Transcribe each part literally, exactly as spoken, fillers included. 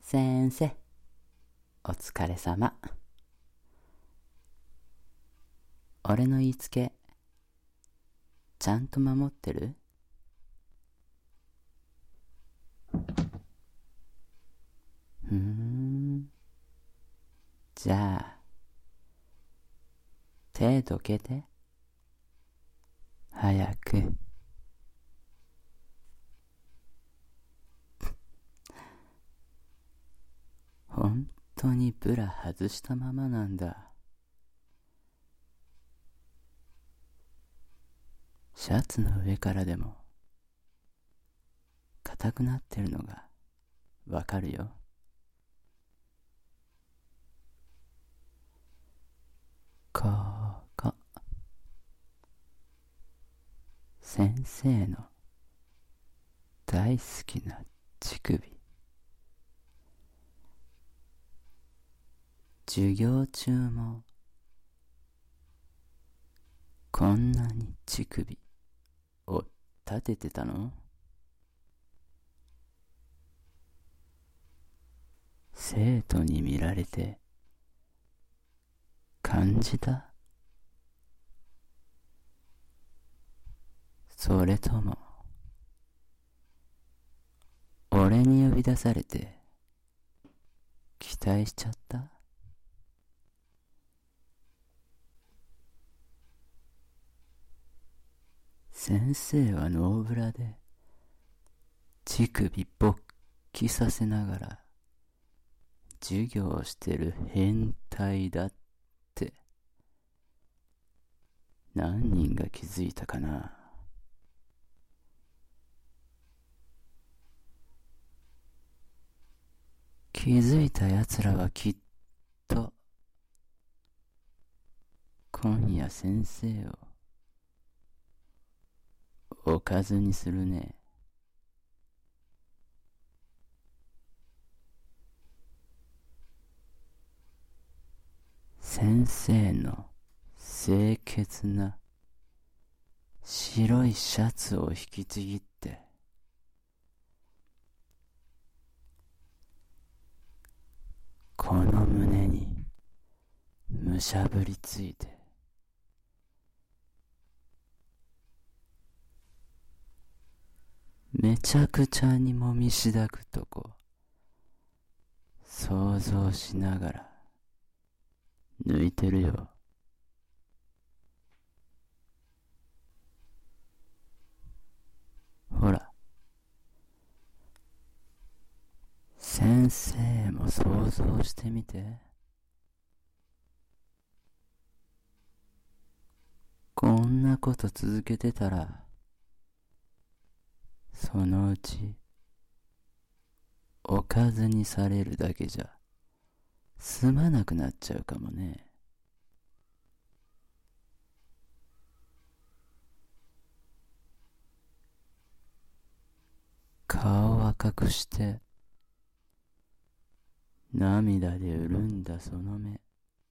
先生、お疲れ様。俺の言いつけ、ちゃんと守ってる？ふーん。じゃあ、手どけて。早く。本当にブラ外したままなんだ。シャツの上からでも硬くなってるのがわかるよ。ここ。先生の大好きな乳首。授業中もこんなに乳首を立ててたの？生徒に見られて感じた？それとも俺に呼び出されて期待しちゃった？先生はノーブラで乳首勃起させながら授業をしてる変態だって何人が気づいたかな。気づいた奴らはきっと今夜先生をおかずにするね。先生の清潔な白いシャツを引きちぎってこの胸にむしゃぶりついてめちゃくちゃにもみしだくとこ想像しながら抜いてるよ。ほら、先生も想像してみて。こんなこと続けてたらそのうちおかずにされるだけじゃ済まなくなっちゃうかもね。顔を赤くして涙で潤んだその目、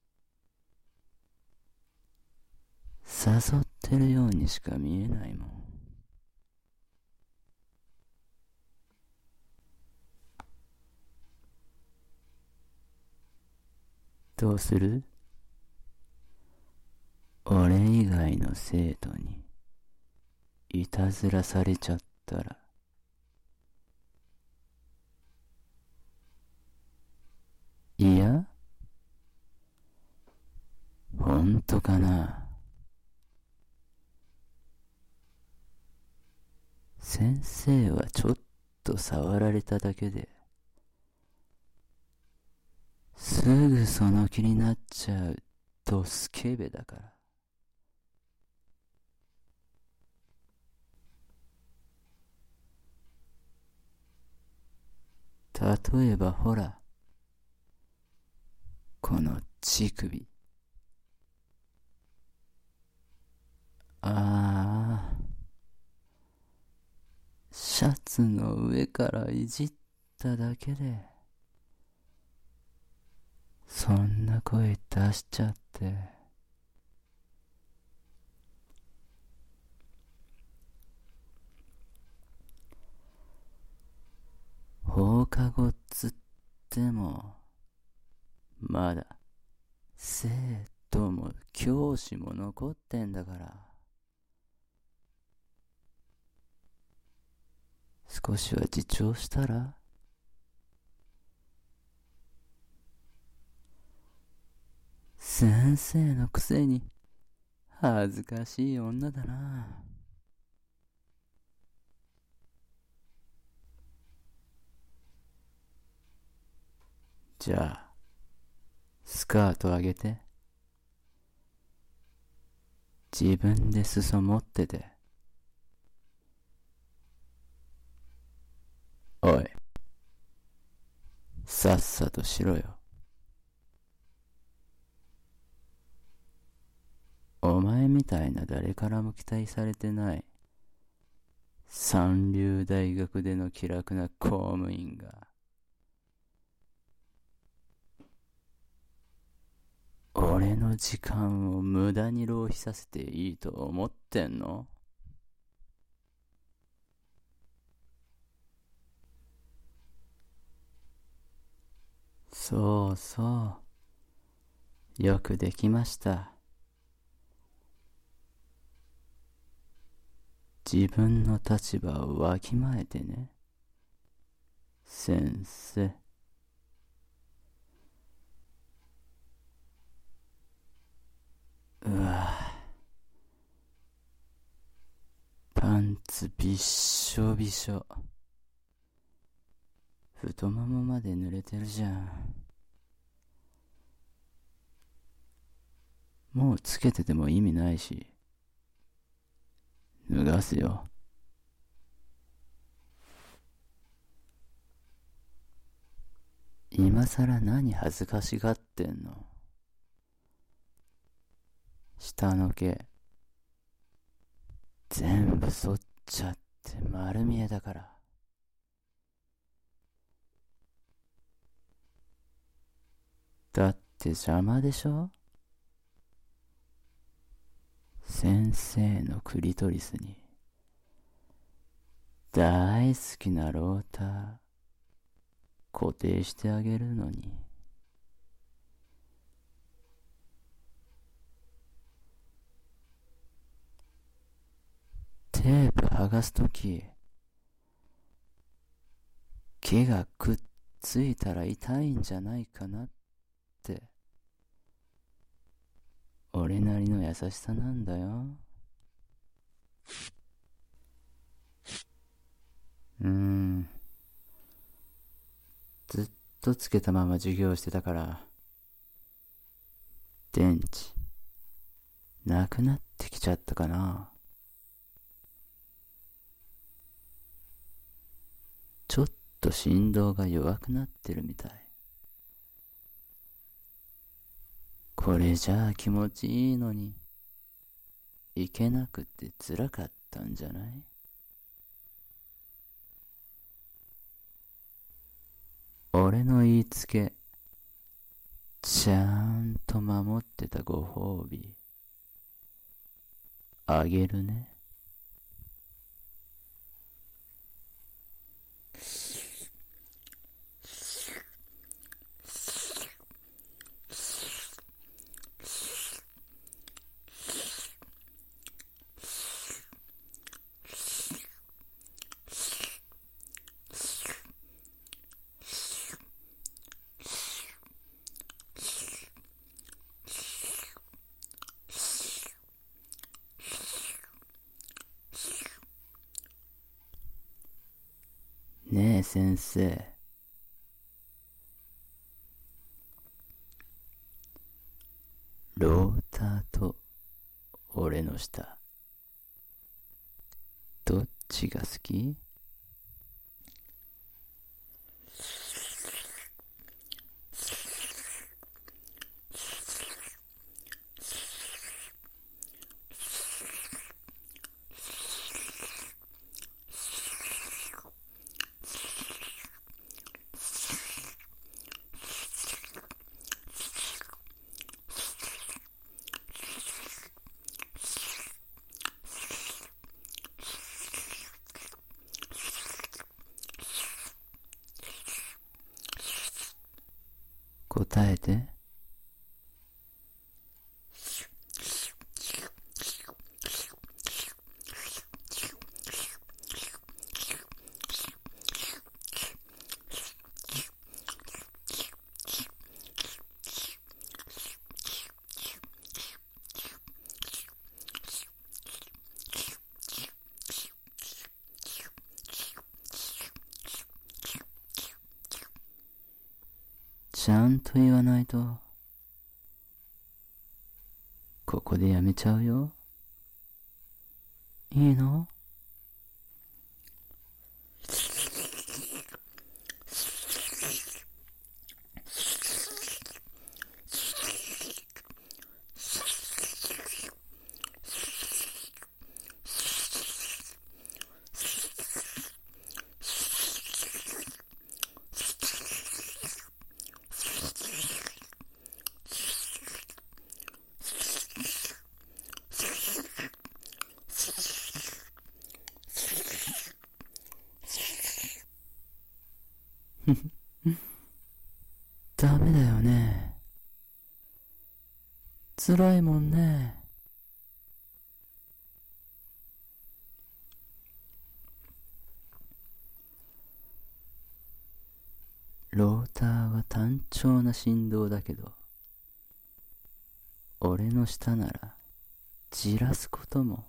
誘ってるようにしか見えないもん。どうする？俺以外の生徒にいたずらされちゃったら。いや、ほんとかな。先生はちょっと触られただけですぐその気になっちゃうドスケベだから。例えばほら、この乳首。ああ、シャツの上からいじっただけでそんな声出しちゃって。放課後ずっっても、まだ生徒も教師も残ってんだから、少しは自重したら？先生のくせに恥ずかしい女だな。じゃあスカート上げて、自分で裾持ってて。おい、さっさとしろよ。お前みたいな誰からも期待されてない三流大学での気楽な公務員が、俺の時間を無駄に浪費させていいと思ってんの？そうそう、よくできました。自分の立場をわきまえてね、先生。うわ、パンツびっしょびしょ。太ももまで濡れてるじゃん。もうつけてても意味ないし、脱がすよ。今さら何恥ずかしがってんの？下の毛全部剃っちゃって丸見えだから。だって邪魔でしょ？先生のクリトリスに大好きなローター固定してあげるのに。テープ剥がすとき、毛がくっついたら痛いんじゃないかなって、俺なりの優しさなんだよ。うーん、ずっとつけたまま授業してたから、電池なくなってきちゃったかな。ちょっと振動が弱くなってるみたい。これじゃあ気持ちいいのに、いけなくて辛かったんじゃない？俺の言いつけ、ちゃんと守ってたご褒美、あげるね。ねえ先生、ローターと俺の舌、どっちが好き？ 答えて。ちゃんと言わないと、ここでやめちゃうよ。いいの？ダメだよね。辛いもんね。ローターは単調な振動だけど、俺の舌ならじらすことも、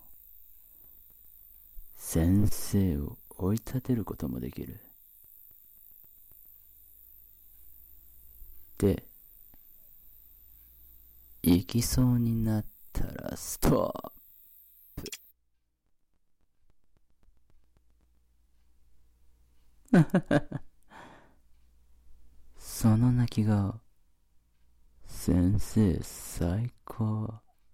先生を追い立てることもできる。で、行きそうになったらストップ。その泣き顔、先生最高。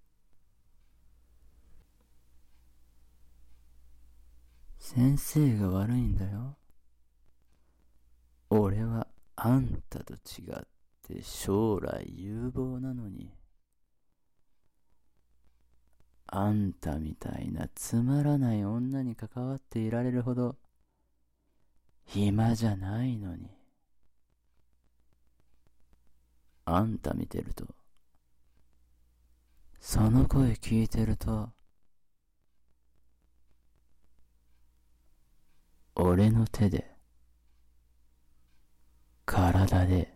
先生が悪いんだよ。俺はあんたと違って将来有望なのに、あんたみたいなつまらない女に関わっていられるほど暇じゃないのに。あんた見てると、その声聞いてると、俺の手で、体で、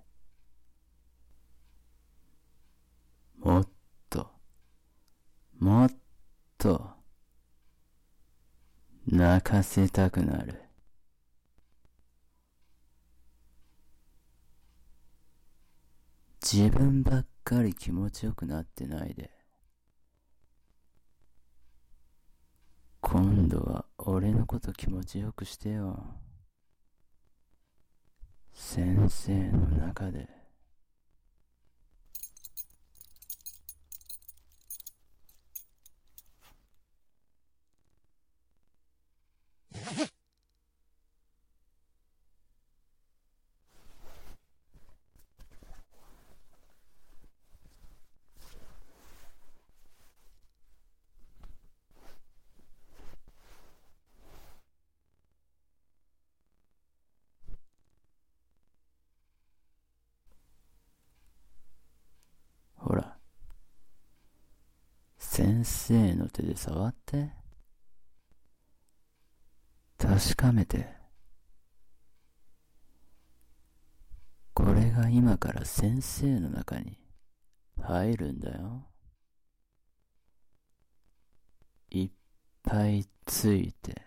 もっと、もっと、泣かせたくなる。自分ばっかり気持ちよくなってないで、今度は俺のこと気持ちよくしてよ。先生の中で。ほら、先生の手で触って、確かめて。これが今から先生の中に入るんだよ。いっぱいついて、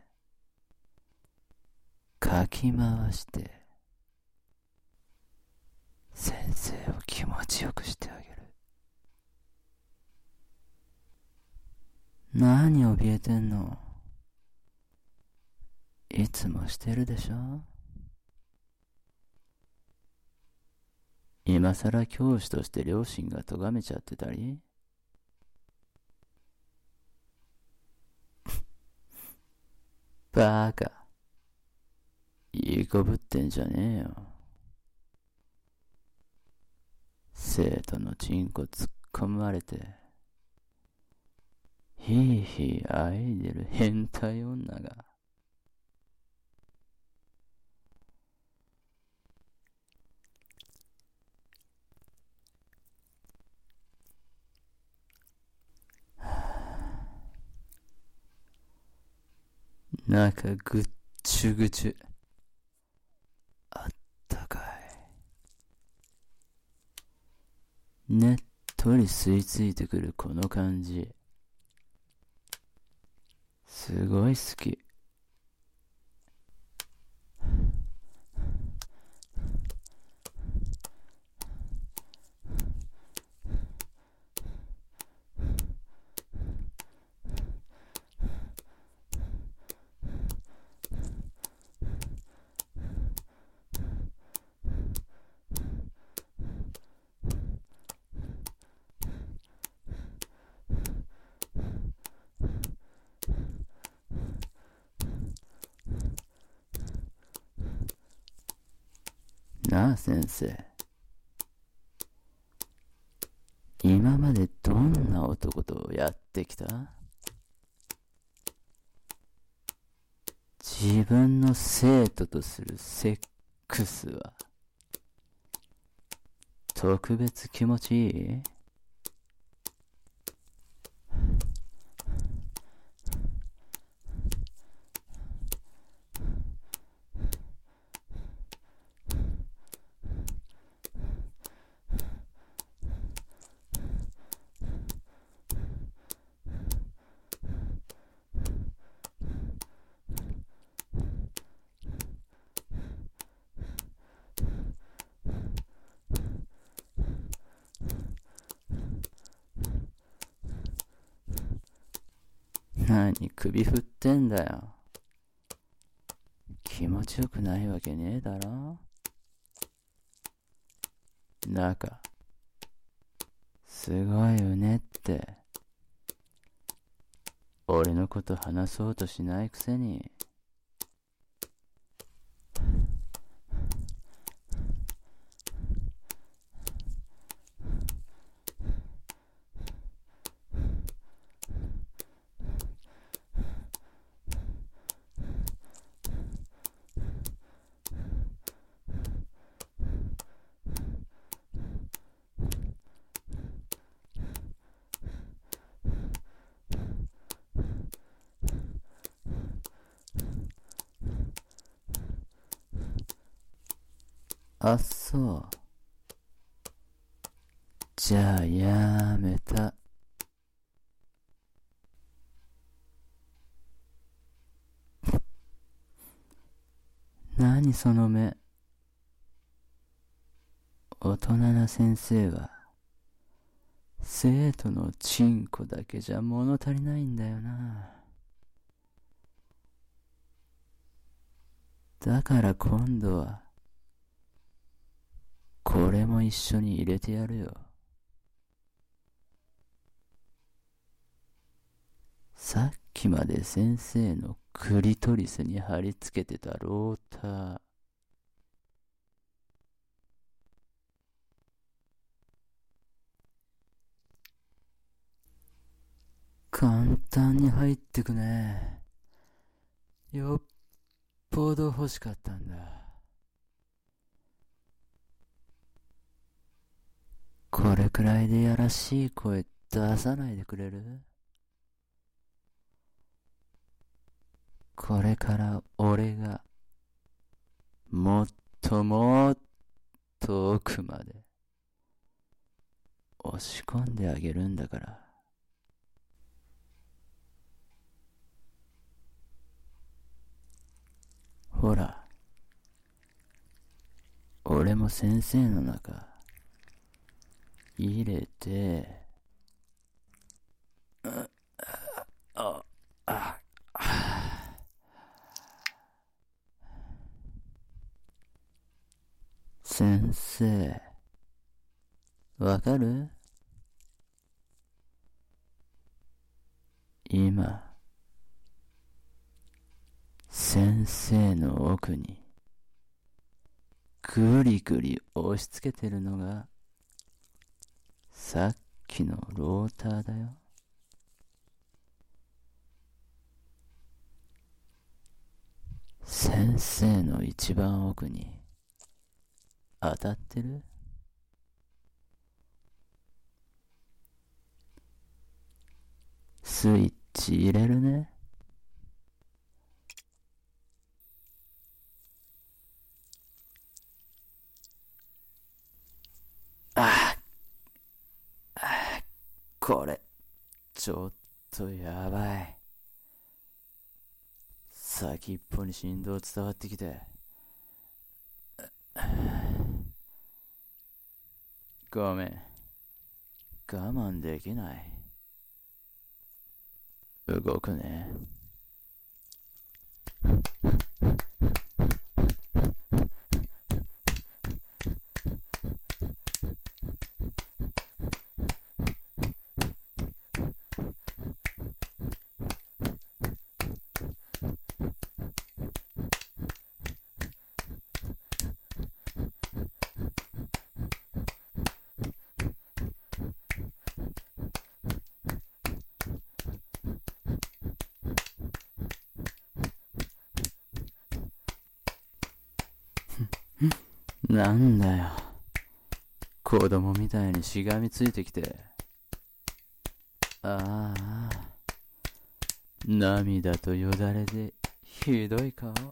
かき回して、先生を気持ちよくしてあげる。何怯えてんの？いつもしてるでしょ？今さら教師として両親が咎めちゃってたり？バカ。いいこぶってんじゃねえよ。生徒のチンコ突っ込まれて、ひいひいあいでる変態女が。 中ぐっちゅぐちゅ。あったかい。ねっとり吸い付いてくるこの感じ。すごい好き。なあ先生、今までどんな男とやってきた？自分の生徒とするセックスは特別気持ちいい？何首振ってんだよ。気持ちよくないわけねえだろ。中すごいうねって。俺のこと話そうとしないくせに。あっそう。じゃあやめた。何その目。大人な先生は生徒のチンコだけじゃ物足りないんだよな。だから今度はこれも一緒に入れてやるよ。さっきまで先生のクリトリスに貼り付けてたローター、簡単に入ってくね。よっぽど欲しかったんだ。これくらいでやらしい声出さないでくれる？これから俺がもっともっと奥まで押し込んであげるんだから。ほら、俺も先生の中入れて、あああ先生、わかる？今先生の奥にぐりぐり押し付けてるのがさっきのローターだよ。先生の一番奥に当たってる？スイッチ入れるね。 これ、ちょっとやばい。先っぽに振動伝わってきて。ごめん。我慢できない。動くね。なんだよ。子供みたいにしがみついてきて。ああ。涙とよだれでひどい顔。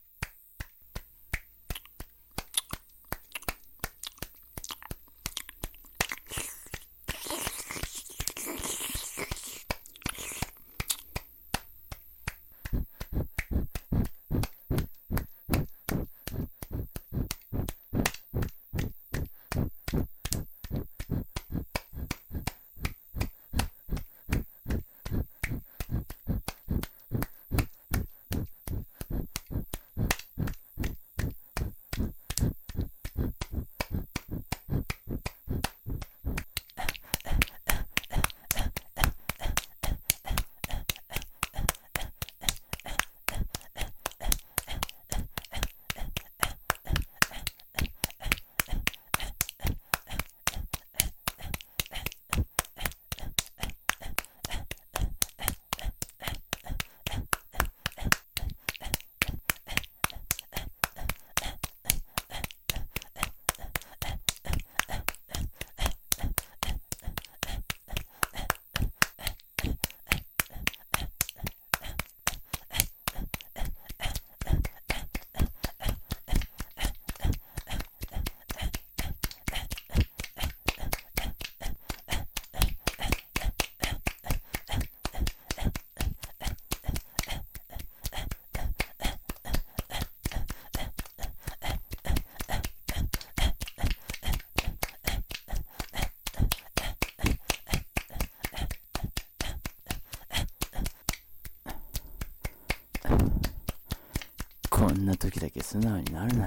こんな時だけ素直になるなよ。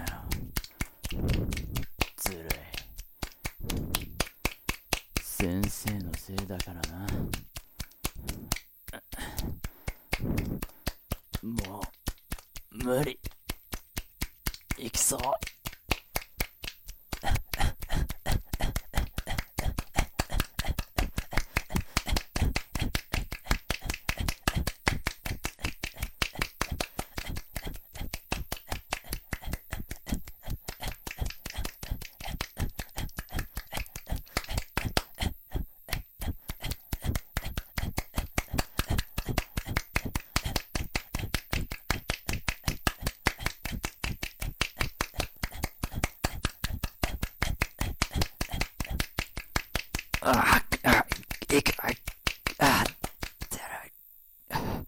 ずるい。先生のせいだからな。もう無理。行きそう。ああ、いか、あ、だるい。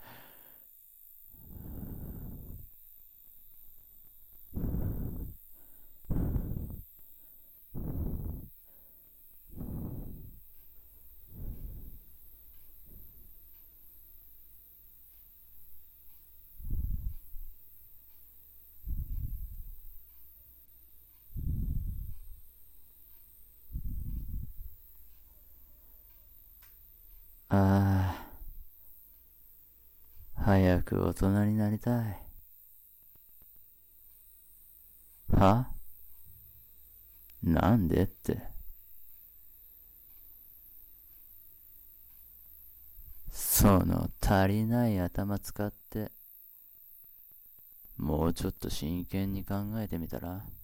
ああ、早く大人になりたい。は？なんでって。その足りない頭使って、もうちょっと真剣に考えてみたら？